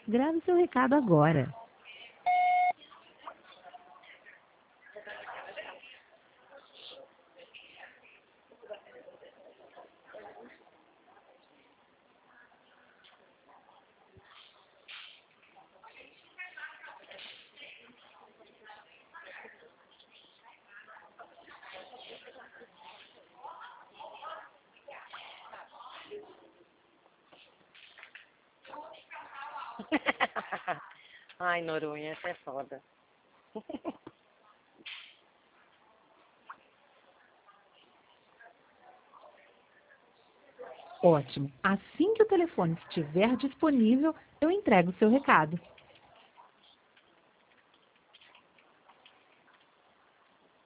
Grave seu recado agora. Ai, Noronha, essa é foda. Ótimo. Assim que o telefone estiver disponível, eu entrego o seu recado.